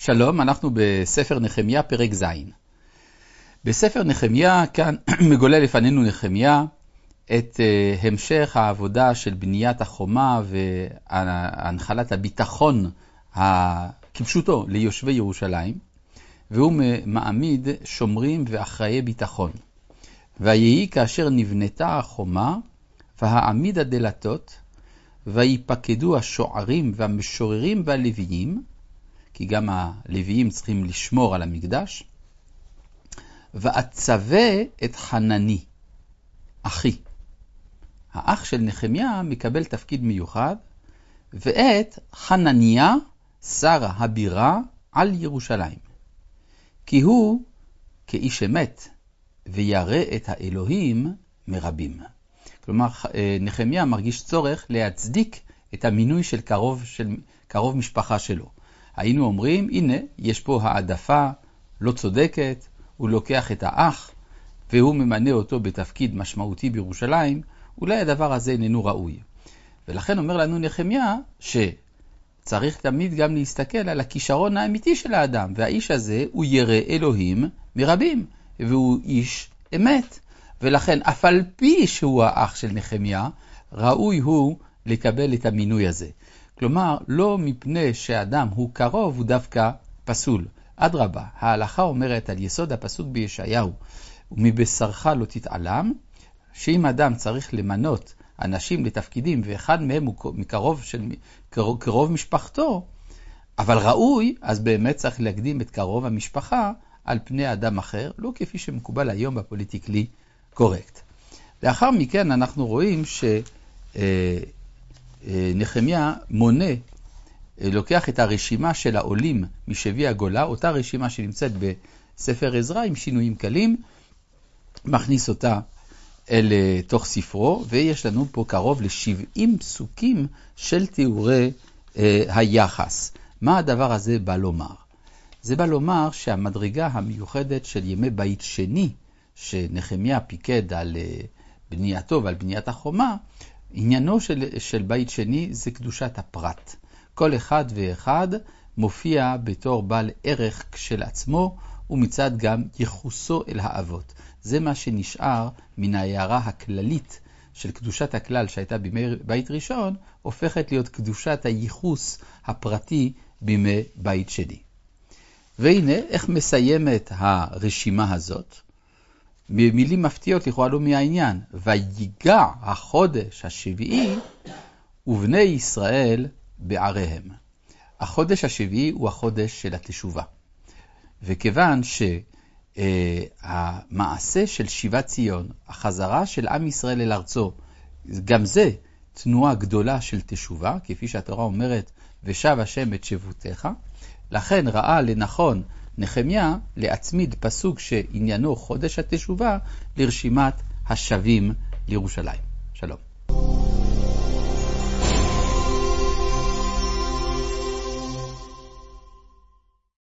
שלום, אנחנו בספר נחמיה פרק ז'. בספר נחמיה, כאן מגולה לפנינו נחמיה את המשך העבודה של בניית החומה והנחלת הביטחון כפשוטו ליושבי ירושלים, והוא מעמיד שומרים ואחראי ביטחון. ויהי כאשר נבנתה החומה, והעמיד הדלתות, ויפקדו השוערים והמשוררים והלוויים, כי גם הלוויים צריכים לשמור על המקדש, ואצווה את חנני, אחי. האח של נחמיה מקבל תפקיד מיוחד, ואת חנניה, שרה הבירה, על ירושלים. כי הוא כאיש אמת, וירא את האלוהים מרבים. כלומר, נחמיה מרגיש צורך להצדיק את המינוי של קרוב משפחה שלו. היינו אומרים, הנה, יש פה העדפה לא צודקת, הוא לוקח את האח, והוא ממנה אותו בתפקיד משמעותי בירושלים, אולי הדבר הזה איננו ראוי. ולכן אומר לנו נחמיה, שצריך תמיד גם להסתכל על הכישרון האמיתי של האדם, והאיש הזה הוא ירא אלוהים מרבים, והוא איש אמת. ולכן, אף על פי שהוא האח של נחמיה, ראוי הוא לקבל את המינוי הזה. כלומר, לא מפני שאדם הוא קרוב, הוא דווקא פסול. אדרבה, ההלכה אומרת על יסוד הפסוק בישעיהו, ומבשרך לא תתעלם, שאם אדם צריך למנות אנשים לתפקידים, ואחד מהם הוא קרוב משפחתו, אבל ראוי, אז באמת צריך להקדים את קרוב המשפחה על פני אדם אחר, לא כפי שמקובל היום בפוליטיקלי קורקט. לאחר מכן אנחנו רואים נחמיה מונה, לוקח את הרשימה של העולים משבי הגולה, אותה רשימה שנמצאת בספר עזרא עם שינויים קלים, מכניס אותה אל תוך ספרו, ויש לנו פה קרוב ל70 פסוקים של תיאורי היחס. מה הדבר הזה בא לומר? זה בא לומר שהמדרגה המיוחדת של ימי בית שני, שנחמיה פיקד על בנייתו ועל בניית החומה, עניינו של בית שני זה קדושת הפרט. כל אחד ואחד מופיע בתור בעל ערך של עצמו, ומצד גם ייחוסו אל האבות. זה מה שנשאר מן ההערה הכללית של קדושת הכלל שהייתה בימי בית ראשון, הופכת להיות קדושת הייחוס הפרטי בימי בית שני. והנה איך מסיימת הרשימה הזאת. מילים מפתיעות לכאורה לא מהעניין. ויגע החודש השביעי ובני ישראל בעריהם. החודש השביעי הוא החודש של התשובה. וכיוון שהמעשה של שיבת ציון, החזרה של עם ישראל אל ארצו, גם זה תנועה גדולה של תשובה, כפי שהתורה אומרת, ושב השם את שבותך, לכן ראה לנכון נחמיה להצמיד פסוק שעניינו חודש התשובה לרשימת השבים לירושלים. שלום.